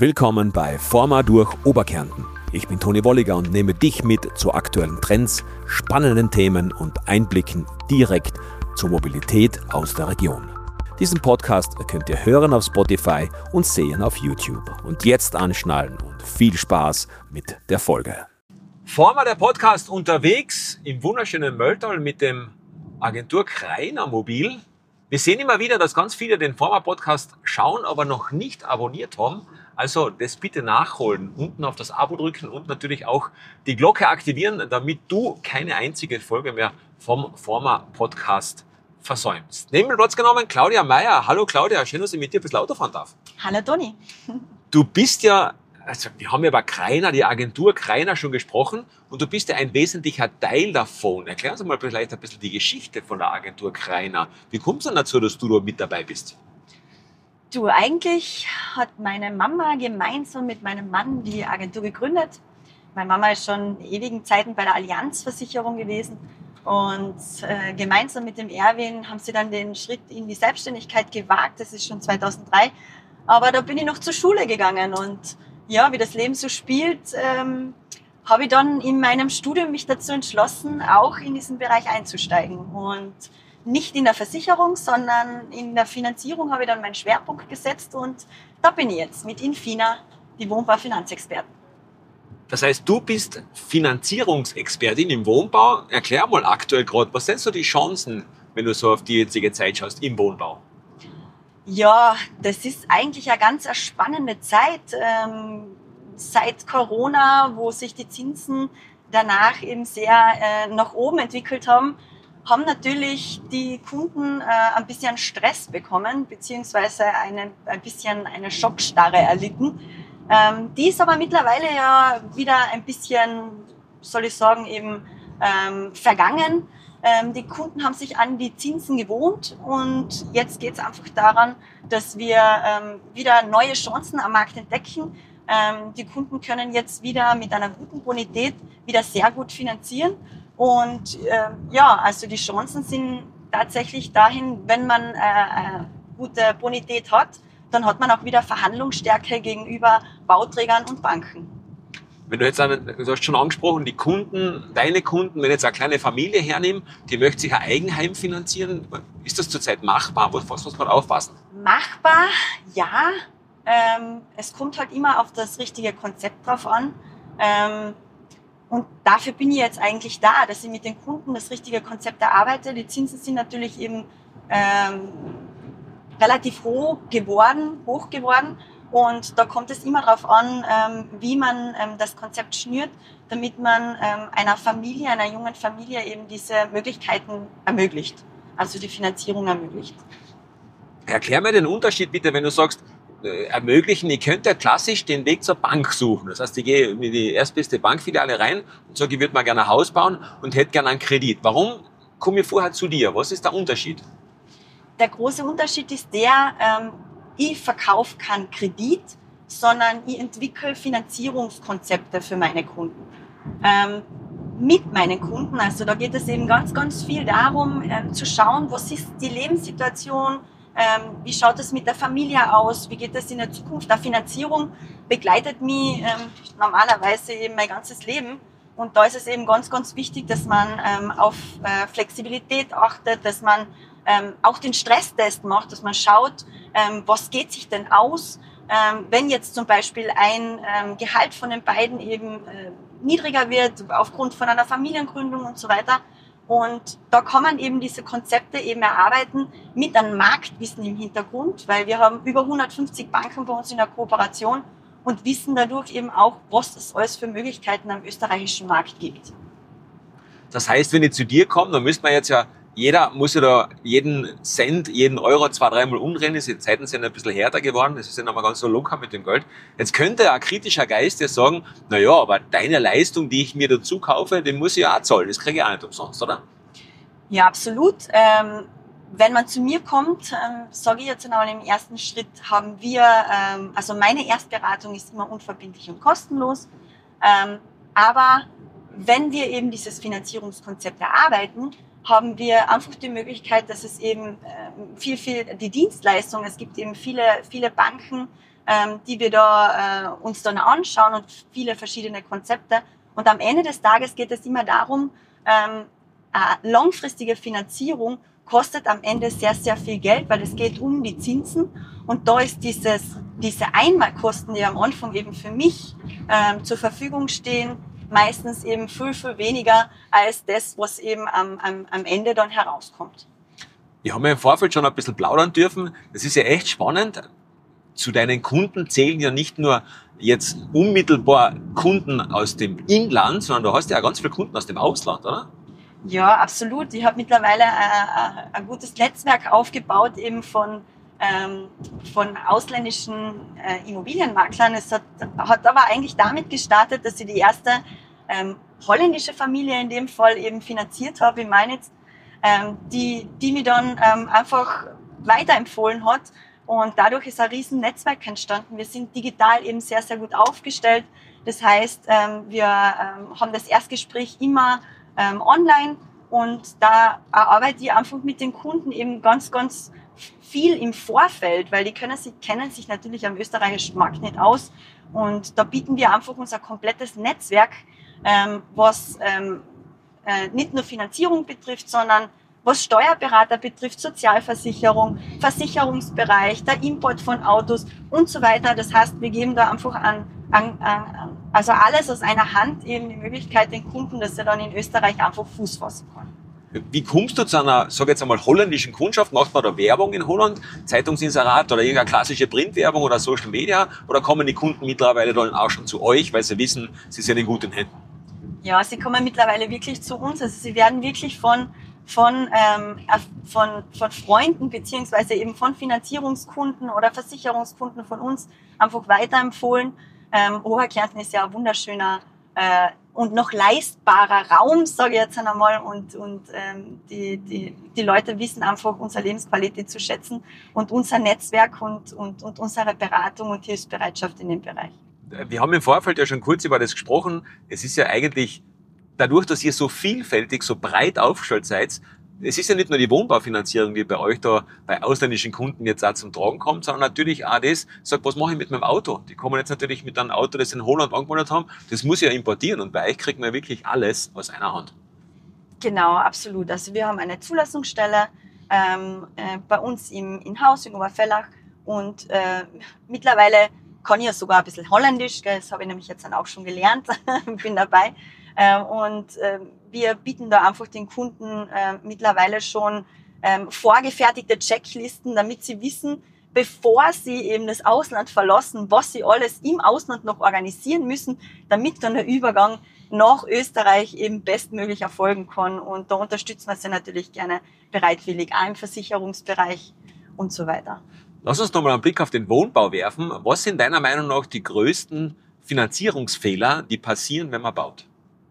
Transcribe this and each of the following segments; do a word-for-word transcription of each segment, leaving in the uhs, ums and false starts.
Willkommen bei Forma durch Oberkärnten. Ich bin Toni Wolliger und nehme dich mit zu aktuellen Trends, spannenden Themen und Einblicken direkt zur Mobilität aus der Region. Diesen Podcast könnt ihr hören auf Spotify und sehen auf YouTube. Und jetzt anschnallen und viel Spaß mit der Folge. Forma der Podcast unterwegs im wunderschönen Mölltal mit dem Agentur Kreiner Mobil. Wir sehen immer wieder, dass ganz viele den Forma Podcast schauen, aber noch nicht abonniert haben. Also das bitte nachholen, unten auf das Abo drücken und natürlich auch die Glocke aktivieren, damit du keine einzige Folge mehr vom Forma Podcast versäumst. Neben mir Platz genommen Claudia Meier. Hallo Claudia, schön, dass ich mit dir ein bisschen Auto fahren darf. Hallo Toni. Du bist ja, also wir haben ja über Kreiner, die Agentur Kreiner schon gesprochen und du bist ja ein wesentlicher Teil davon. Erklär uns mal vielleicht ein bisschen die Geschichte von der Agentur Kreiner. Wie kommt es denn dazu, dass du da mit dabei bist? Du, eigentlich hat meine Mama gemeinsam mit meinem Mann die Agentur gegründet. Meine Mama ist schon in ewigen Zeiten bei der Allianz-Versicherung gewesen und äh, gemeinsam mit dem Erwin haben sie dann den Schritt in die Selbstständigkeit gewagt. Das ist schon zweitausenddrei, aber da bin ich noch zur Schule gegangen und ja, wie das Leben so spielt, ähm, habe ich dann in meinem Studium mich dazu entschlossen, auch in diesen Bereich einzusteigen und nicht in der Versicherung, sondern in der Finanzierung habe ich dann meinen Schwerpunkt gesetzt und da bin ich jetzt mit Infina, die Wohnbau-Finanzexpertin. Das heißt, du bist Finanzierungsexpertin im Wohnbau. Erklär mal aktuell gerade, was sind so die Chancen, wenn du so auf die jetzige Zeit schaust im Wohnbau? Ja, das ist eigentlich eine ganz spannende Zeit. Ähm, seit Corona, wo sich die Zinsen danach eben sehr äh, nach oben entwickelt haben, haben natürlich die Kunden äh, ein bisschen Stress bekommen, beziehungsweise eine, ein bisschen eine Schockstarre erlitten. Ähm, die ist aber mittlerweile ja wieder ein bisschen, soll ich sagen, eben ähm, vergangen. Ähm, die Kunden haben sich an die Zinsen gewohnt und jetzt geht es einfach daran, dass wir ähm, wieder neue Chancen am Markt entdecken. Ähm, die Kunden können jetzt wieder mit einer guten Bonität wieder sehr gut finanzieren. Und äh, ja, also die Chancen sind tatsächlich dahin, wenn man äh, eine gute Bonität hat, dann hat man auch wieder Verhandlungsstärke gegenüber Bauträgern und Banken. Wenn du jetzt, du hast schon angesprochen, die Kunden, deine Kunden, wenn ich jetzt eine kleine Familie hernehme, die möchte sich ein Eigenheim finanzieren, ist das zurzeit machbar? Was muss man aufpassen? Machbar, ja. Ähm, es kommt halt immer auf das richtige Konzept drauf an. Ähm, Und dafür bin ich jetzt eigentlich da, dass ich mit den Kunden das richtige Konzept erarbeite. Die Zinsen sind natürlich eben ähm, relativ hoch geworden, hoch geworden. Und da kommt es immer darauf an, ähm, wie man ähm, das Konzept schnürt, damit man ähm, einer Familie, einer jungen Familie eben diese Möglichkeiten ermöglicht, also die Finanzierung ermöglicht. Erklär mir den Unterschied bitte, wenn du sagst, ermöglichen, ich könnte klassisch den Weg zur Bank suchen. Das heißt, ich gehe in die erstbeste Bankfiliale rein und sage, ich würde mal gerne ein Haus bauen und hätte gerne einen Kredit. Warum komme ich vorher zu dir? Was ist der Unterschied? Der große Unterschied ist der, ähm, ich verkaufe keinen Kredit, sondern ich entwickle Finanzierungskonzepte für meine Kunden. Ähm, mit meinen Kunden, also da geht es eben ganz, ganz viel darum, ähm, zu schauen, was ist die Lebenssituation, Ähm, wie schaut es mit der Familie aus? Wie geht es in der Zukunft? Der Finanzierung begleitet mich ähm, normalerweise eben mein ganzes Leben. Und da ist es eben ganz, ganz wichtig, dass man ähm, auf äh, Flexibilität achtet, dass man ähm, auch den Stresstest macht, dass man schaut, ähm, was geht sich denn aus, ähm, wenn jetzt zum Beispiel ein ähm, Gehalt von den beiden eben äh, niedriger wird, aufgrund von einer Familiengründung und so weiter. Und da kann man eben diese Konzepte eben erarbeiten mit einem Marktwissen im Hintergrund, weil wir haben über hundertfünfzig Banken bei uns in der Kooperation und wissen dadurch eben auch, was es alles für Möglichkeiten am österreichischen Markt gibt. Das heißt, wenn ich zu dir komme, dann müsste man jetzt ja, jeder muss ja da jeden Cent, jeden Euro zwei, dreimal umdrehen. Die Zeiten sind ein bisschen härter geworden. Das ist ja nicht mehr ganz so locker mit dem Geld. Jetzt könnte ein kritischer Geist ja sagen, na ja, aber deine Leistung, die ich mir dazu kaufe, die muss ich ja auch zahlen. Das kriege ich auch nicht umsonst, oder? Ja, absolut. Ähm, wenn man zu mir kommt, ähm, sage ich jetzt einmal im ersten Schritt, haben wir, ähm, also meine Erstberatung ist immer unverbindlich und kostenlos. Ähm, aber wenn wir eben dieses Finanzierungskonzept erarbeiten, haben wir einfach die Möglichkeit, dass es eben viel, viel die Dienstleistung, es gibt eben viele, viele Banken, ähm, die wir da äh, uns dann anschauen und viele verschiedene Konzepte. Und am Ende des Tages geht es immer darum, ähm, eine langfristige Finanzierung kostet am Ende sehr, sehr viel Geld, weil es geht um die Zinsen. Und da ist dieses, diese Einmalkosten, die am Anfang eben für mich ähm, zur Verfügung stehen, meistens eben viel, viel weniger als das, was eben am, am, am Ende dann herauskommt. Wir haben ja im Vorfeld schon ein bisschen plaudern dürfen. Das ist ja echt spannend. Zu deinen Kunden zählen ja nicht nur jetzt unmittelbar Kunden aus dem Inland, sondern du hast ja auch ganz viele Kunden aus dem Ausland, oder? Ja, absolut. Ich habe mittlerweile ein, ein gutes Netzwerk aufgebaut, eben von, ähm, von ausländischen äh, Immobilienmaklern. Es hat, hat aber eigentlich damit gestartet, dass ich die erste ähm, holländische Familie in dem Fall eben finanziert habe, ich meine jetzt, ähm, die, die mir dann ähm, einfach weiterempfohlen hat. Und dadurch ist ein riesen Netzwerk entstanden. Wir sind digital eben sehr, sehr gut aufgestellt. Das heißt, ähm, wir ähm, haben das Erstgespräch immer ähm, online und da arbeite ich einfach mit den Kunden eben ganz, ganz viel im Vorfeld, weil die können sich, kennen sich natürlich am österreichischen Markt nicht aus. Und da bieten wir einfach unser komplettes Netzwerk, ähm, was ähm, äh, nicht nur Finanzierung betrifft, sondern was Steuerberater betrifft, Sozialversicherung, Versicherungsbereich, der Import von Autos und so weiter. Das heißt, wir geben da einfach an, an, an also alles aus einer Hand eben die Möglichkeit den Kunden, dass er dann in Österreich einfach Fuß fassen kann. Wie kommst du zu einer, sag jetzt einmal, holländischen Kundschaft? Macht man da Werbung in Holland? Zeitungsinserat oder irgendeine klassische Printwerbung oder Social Media? Oder kommen die Kunden mittlerweile dann auch schon zu euch, weil sie wissen, sie sind in guten Händen? Ja, sie kommen mittlerweile wirklich zu uns. Also sie werden wirklich von von, ähm, von, von Freunden beziehungsweise eben von Finanzierungskunden oder Versicherungskunden von uns einfach weiterempfohlen. Ähm, Oberkärnten ist ja ein wunderschöner äh, und noch leistbarer Raum, sage ich jetzt einmal, und, und ähm, die, die, die Leute wissen einfach unsere Lebensqualität zu schätzen und unser Netzwerk und, und, und unsere Beratung und Hilfsbereitschaft in dem Bereich. Wir haben im Vorfeld ja schon kurz über das gesprochen. Es ist ja eigentlich dadurch, dass ihr so vielfältig, so breit aufgestellt seid, es ist ja nicht nur die Wohnbaufinanzierung, die bei euch da bei ausländischen Kunden jetzt auch zum Tragen kommt, sondern natürlich auch das, sagt, was mache ich mit meinem Auto? Die kommen jetzt natürlich mit einem Auto, das sie in Holland angemeldet haben, das muss ich ja importieren und bei euch kriegt man wirklich alles aus einer Hand. Genau, absolut. Also wir haben eine Zulassungsstelle ähm, äh, bei uns im in Haus in Oberfellach und äh, mittlerweile kann ich ja sogar ein bisschen Holländisch, gell? Das habe ich nämlich jetzt dann auch schon gelernt, bin dabei. Ähm, und äh, wir bieten da einfach den Kunden äh, mittlerweile schon ähm, vorgefertigte Checklisten, damit sie wissen, bevor sie eben das Ausland verlassen, was sie alles im Ausland noch organisieren müssen, damit dann der Übergang nach Österreich eben bestmöglich erfolgen kann. Und da unterstützen wir sie natürlich gerne bereitwillig, auch im Versicherungsbereich und so weiter. Lass uns nochmal einen Blick auf den Wohnbau werfen. Was sind deiner Meinung nach die größten Finanzierungsfehler, die passieren, wenn man baut?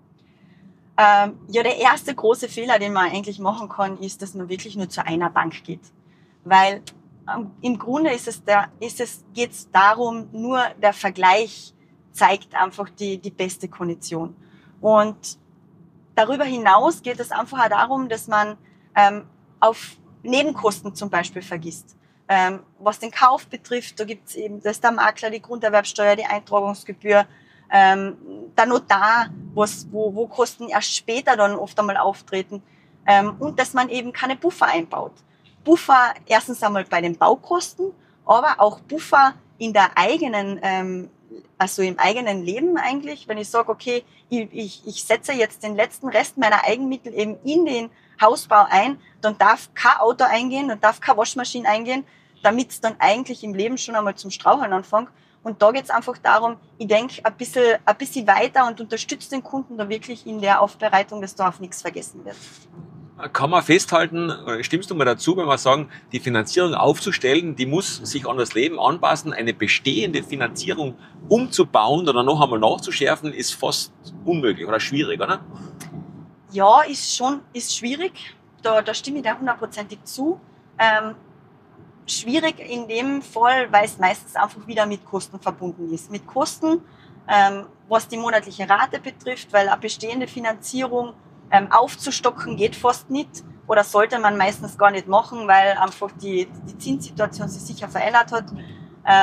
Ähm, ja, der erste große Fehler, den man eigentlich machen kann, ist, dass man wirklich nur zu einer Bank geht. Weil ähm, im Grunde ist es der, ist es, geht's darum, nur der Vergleich zeigt einfach die, die beste Kondition. Und darüber hinaus geht es einfach auch darum, dass man ähm, auf Nebenkosten zum Beispiel vergisst. Ähm, was den Kauf betrifft, da gibt's eben, da ist der Makler, die Grunderwerbsteuer, die Eintragungsgebühr, ähm, der Notar, was, wo, wo Kosten erst später dann oft einmal auftreten, ähm, und dass man eben keine Buffer einbaut. Buffer erstens einmal bei den Baukosten, aber auch Buffer in der eigenen, ähm, also im eigenen Leben eigentlich, wenn ich sage, okay, ich, ich, ich setze jetzt den letzten Rest meiner Eigenmittel eben in den Hausbau ein, dann darf kein Auto eingehen, dann darf keine Waschmaschine eingehen, damit es dann eigentlich im Leben schon einmal zum Straucheln anfängt. Und da geht es einfach darum, ich denke ein bisschen, ein bisschen weiter und unterstütze den Kunden da wirklich in der Aufbereitung, dass da auf nichts vergessen wird. Kann man festhalten, oder stimmst du mir dazu, wenn wir sagen, die Finanzierung aufzustellen, die muss sich an das Leben anpassen, eine bestehende Finanzierung umzubauen oder noch einmal nachzuschärfen, ist fast unmöglich oder schwierig, oder? Ja, ist schon, ist schwierig. Da, da stimme ich dir hundertprozentig zu. Ähm, schwierig in dem Fall, weil es meistens einfach wieder mit Kosten verbunden ist. Mit Kosten, ähm, was die monatliche Rate betrifft, weil eine bestehende Finanzierung ähm, aufzustocken geht fast nicht oder sollte man meistens gar nicht machen, weil einfach die, die Zinssituation sich sicher verändert hat. Ähm,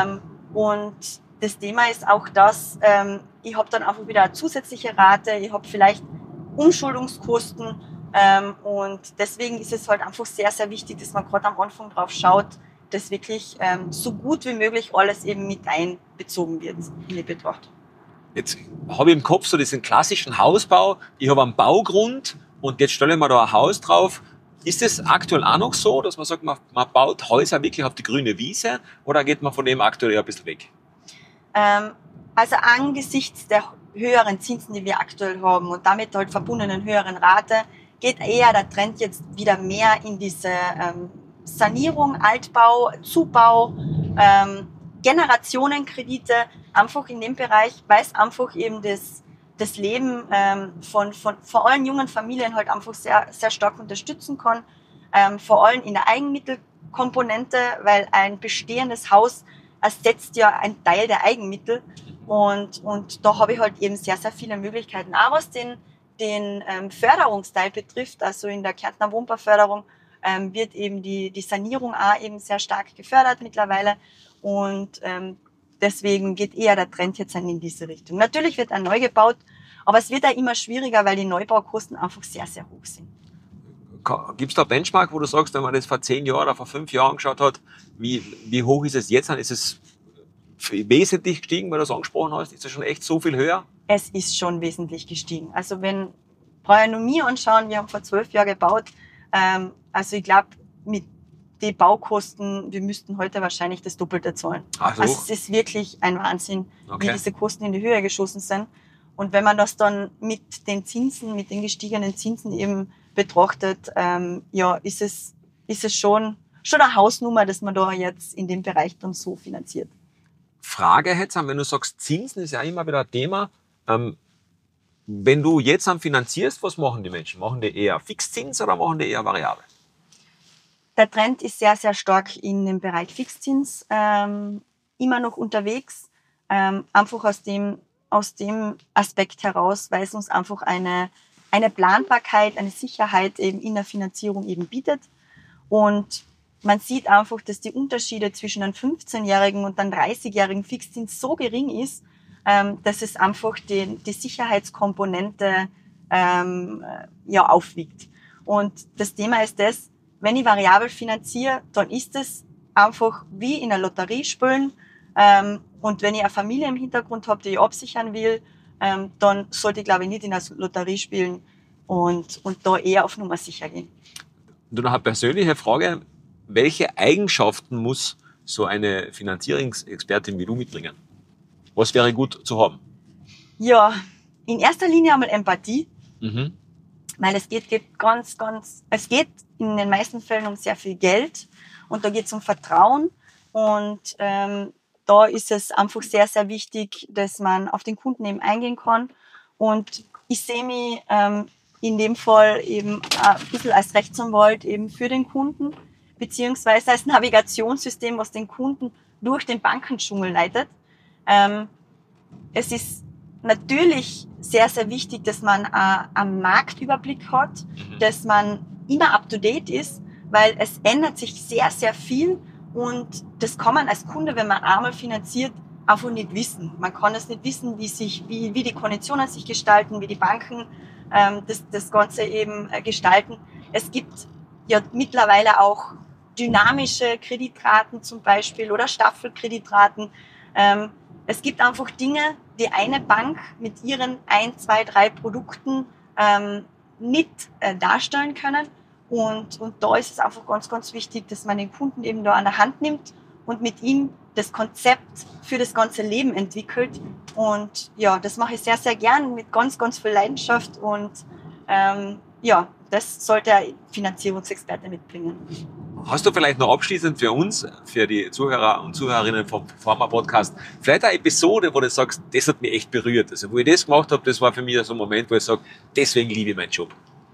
Und das Thema ist auch das, ähm, ich habe dann einfach wieder eine zusätzliche Rate, ich habe vielleicht Umschuldungskosten ähm, und deswegen ist es halt einfach sehr, sehr wichtig, dass man gerade am Anfang drauf schaut, dass wirklich ähm, so gut wie möglich alles eben mit einbezogen wird in die Betrachtung. Jetzt habe ich im Kopf so diesen klassischen Hausbau. Ich habe einen Baugrund und jetzt stelle ich mir da ein Haus drauf. Ist es aktuell auch noch so, dass man sagt, man, man baut Häuser wirklich auf die grüne Wiese oder geht man von dem aktuell eher ein bisschen weg? Ähm, also angesichts der höheren Zinsen, die wir aktuell haben und damit halt verbundenen höheren Rate, geht eher der Trend jetzt wieder mehr in diese ähm, Sanierung, Altbau, Zubau, ähm, Generationenkredite, einfach in dem Bereich, weil es einfach eben das, das Leben ähm, von, von vor allem jungen Familien halt einfach sehr, sehr stark unterstützen kann, ähm, vor allem in der Eigenmittelkomponente, weil ein bestehendes Haus ersetzt ja einen Teil der Eigenmittel und, und da habe ich halt eben sehr, sehr viele Möglichkeiten. Auch was den, den ähm, Förderungsteil betrifft, also in der Kärntner Wohnbauförderung ähm, wird eben die, die Sanierung auch eben sehr stark gefördert mittlerweile und ähm, deswegen geht eher der Trend jetzt in diese Richtung. Natürlich wird auch neu gebaut, aber es wird auch immer schwieriger, weil die Neubaukosten einfach sehr, sehr hoch sind. Gibt es da Benchmark, wo du sagst, wenn man das vor zehn Jahren oder vor fünf Jahren geschaut hat, wie, wie hoch ist es jetzt? Ist es wesentlich gestiegen, weil du es angesprochen hast? Ist es schon echt so viel höher? Es ist schon wesentlich gestiegen. Also wenn brauche ich nur mir anschauen, wir haben vor zwölf Jahren gebaut. Ähm, also ich glaube, mit den Baukosten, wir müssten heute wahrscheinlich das Doppelte zahlen. Ach so. Also es ist wirklich ein Wahnsinn, Okay. wie diese Kosten in die Höhe geschossen sind. Und wenn man das dann mit den Zinsen, mit den gestiegenen Zinsen eben betrachtet, ähm, ja, ist es, ist es schon, schon eine Hausnummer, dass man da jetzt in dem Bereich dann so finanziert. Frage jetzt, wenn du sagst, Zinsen ist ja immer wieder ein Thema. Ähm, wenn du jetzt am finanzierst, was machen die Menschen? Machen die eher Fixzins oder machen die eher variabel? Der Trend ist sehr, sehr stark in dem Bereich Fixzins ähm, immer noch unterwegs. Ähm, einfach aus dem, aus dem Aspekt heraus, weil es uns einfach eine, eine Planbarkeit, eine Sicherheit eben in der Finanzierung eben bietet. Und man sieht einfach, dass die Unterschiede zwischen einem fünfzehnjährigen und einem dreißigjährigen Fixzins so gering ist, ähm, dass es einfach die, die Sicherheitskomponente ähm, ja, aufwiegt. Und das Thema ist das, wenn ich variabel finanziere, dann ist es einfach wie in einer Lotterie spielen. Ähm, und wenn ich eine Familie im Hintergrund habe, die ich absichern will, ähm, dann sollte ich, glaube ich, nicht in einer Lotterie spielen und, und da eher auf Nummer sicher gehen. Und noch eine persönliche Frage. Welche Eigenschaften muss so eine Finanzierungsexpertin wie du mitbringen? Was wäre gut zu haben? Ja, in erster Linie einmal Empathie. Mhm. Weil es geht, geht ganz, ganz, es geht in den meisten Fällen um sehr viel Geld und da geht es um Vertrauen und ähm, da ist es einfach sehr, sehr wichtig, dass man auf den Kunden eben eingehen kann und ich sehe mich ähm, in dem Fall eben ein bisschen als Rechtsanwalt eben für den Kunden beziehungsweise als Navigationssystem, was den Kunden durch den Bankendschungel leitet. Ähm, es ist natürlich sehr, sehr wichtig, dass man äh, einen Marktüberblick hat, Mhm. dass man immer up-to-date ist, weil es ändert sich sehr, sehr viel und das kann man als Kunde, wenn man einmal finanziert, einfach nicht wissen. Man kann es nicht wissen, wie, sich, wie, wie die Konditionen sich gestalten, wie die Banken ähm, das, das Ganze eben äh, gestalten. Es gibt ja mittlerweile auch dynamische Kreditraten zum Beispiel oder Staffelkreditraten. Ähm, es gibt einfach Dinge, die eine Bank mit ihren ein, zwei, drei Produkten ähm, nicht äh, darstellen können. Und, und da ist es einfach ganz, ganz wichtig, dass man den Kunden eben da an der Hand nimmt und mit ihm das Konzept für das ganze Leben entwickelt. Und ja, das mache ich sehr, sehr gern mit ganz, ganz viel Leidenschaft. Und ähm, ja, das sollte ein Finanzierungsexperte mitbringen. Hast du vielleicht noch abschließend für uns, für die Zuhörer und Zuhörerinnen vom Pharma Podcast, vielleicht eine Episode, wo du sagst, das hat mich echt berührt. Also wo ich das gemacht habe, das war für mich so ein Moment, wo ich sage, deswegen liebe ich meinen Job.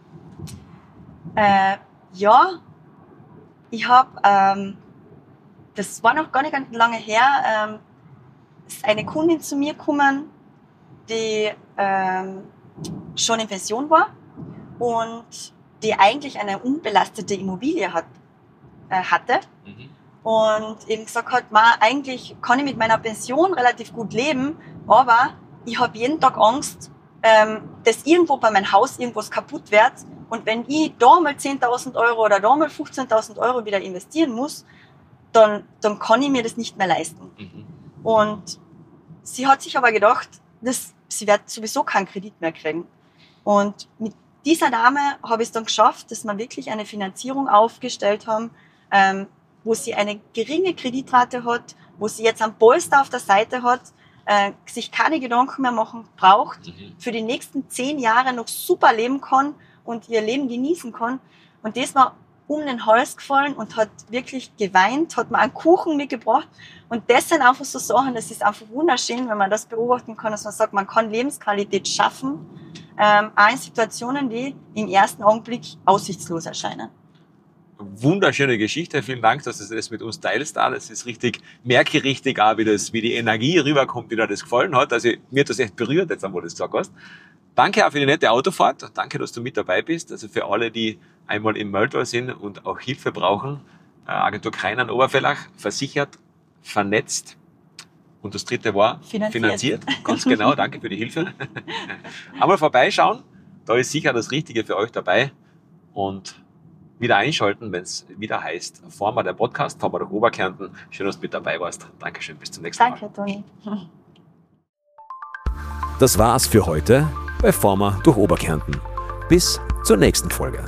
Äh, ja, ich habe, ähm, das war noch gar nicht ganz lange her, ähm, ist eine Kundin zu mir gekommen, die ähm, schon in Pension war und die eigentlich eine unbelastete Immobilie hat, äh, hatte. Mhm. und eben gesagt hat, ma, eigentlich kann ich mit meiner Pension relativ gut leben, aber ich habe jeden Tag Angst, ähm, dass irgendwo bei meinem Haus irgendwas kaputt wird. Und wenn ich da mal zehntausend Euro oder da mal fünfzehntausend Euro wieder investieren muss, dann, dann kann ich mir das nicht mehr leisten. Mhm. Und sie hat sich aber gedacht, dass sie wird sowieso keinen Kredit mehr kriegen. Und mit dieser Dame habe ich es dann geschafft, dass wir wirklich eine Finanzierung aufgestellt haben, ähm, wo sie eine geringe Kreditrate hat, wo sie jetzt einen Polster auf der Seite hat, äh, sich keine Gedanken mehr machen braucht, mhm. für die nächsten zehn Jahre noch super leben kann und ihr Leben genießen kann. Und das war um den Hals gefallen und hat wirklich geweint, hat mir einen Kuchen mitgebracht. Und das sind einfach so Sachen, das ist einfach wunderschön, wenn man das beobachten kann, dass man sagt, man kann Lebensqualität schaffen, ähm, auch in Situationen, die im ersten Augenblick aussichtslos erscheinen. Wunderschöne Geschichte. Vielen Dank, dass du das mit uns teilst. Das ist richtig, merke richtig auch, wie das, wie die Energie rüberkommt, wie dir das gefallen hat. Also, mir hat das echt berührt, jetzt einmal, wo du das gesagt hast. Danke auch für die nette Autofahrt. Danke, dass du mit dabei bist. Also, für alle, die einmal im Mölltal sind und auch Hilfe brauchen. Agentur Kreinern Obervellach, versichert, vernetzt. Und das dritte war finanziert. finanziert. Ganz genau. Danke für die Hilfe. Einmal vorbeischauen. Da ist sicher das Richtige für euch dabei. Und wieder einschalten, wenn es wieder heißt, Forma der Podcast, Forma durch Oberkärnten. Schön, dass du mit dabei warst. Dankeschön, bis zum nächsten Mal. Danke, Toni. Das war's für heute bei Forma durch Oberkärnten. Bis zur nächsten Folge.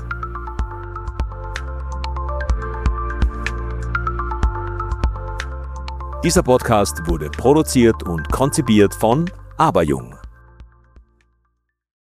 Dieser Podcast wurde produziert und konzipiert von Aberjung.